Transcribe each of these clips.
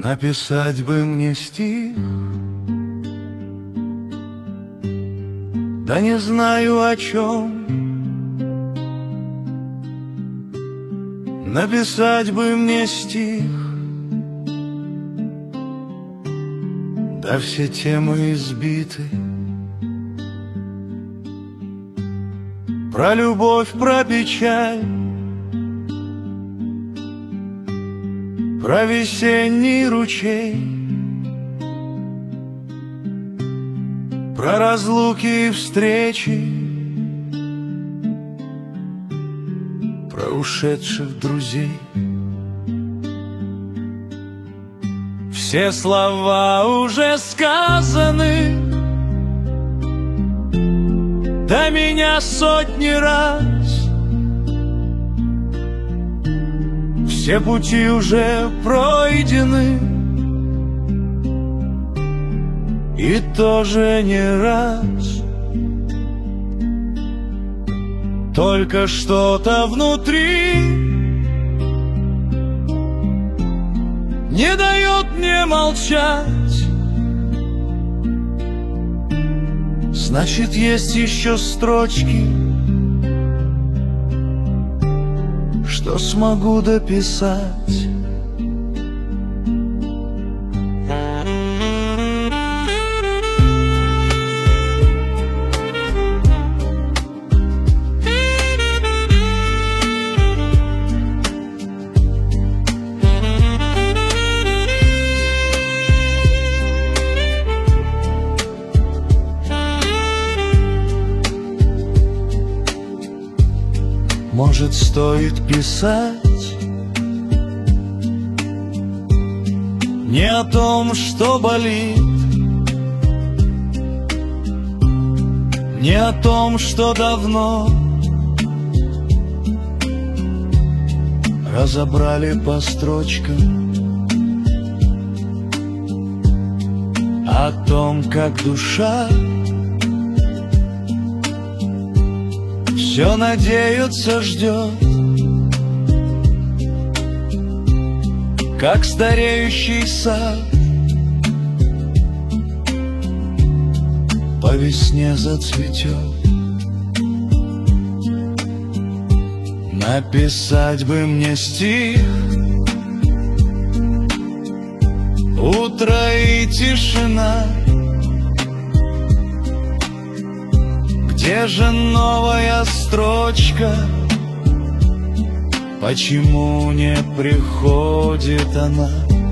Написать бы мне стих, да не знаю о чем. Написать бы мне стих, да все темы избиты. Про любовь, про печаль, про весенний ручей, про разлуки и встречи, про ушедших друзей. Все слова уже сказаны до меня сотни раз. Все пути уже пройдены, и тоже не раз. Только что-то внутри не дает мне молчать. Значит, есть еще строчки, что смогу дописать. Может, стоит писать не о том, что болит, не о том, что давно разобрали по строчкам, о том, как душа все надеется, ждет, как стареющий сад по весне зацветет. Написать бы мне стих, утро и тишина. Где же новая строчка? Почему не приходит она?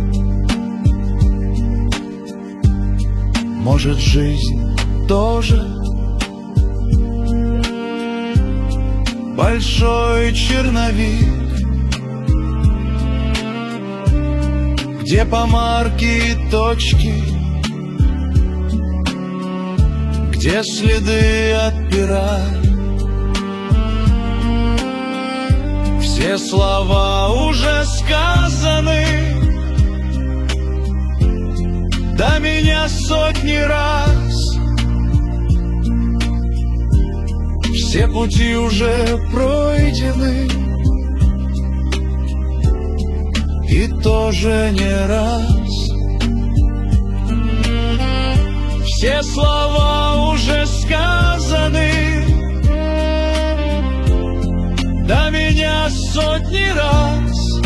Может, жизнь тоже большой черновик, где помарки и точки, где следы от пера. Все слова уже сказаны до меня сотни раз. Все пути уже пройдены, и тоже не раз. Все слова уже сказаны до меня сотни раз.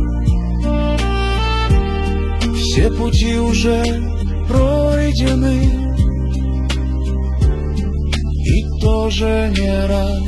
Все пути уже пройдены, и тоже не раз.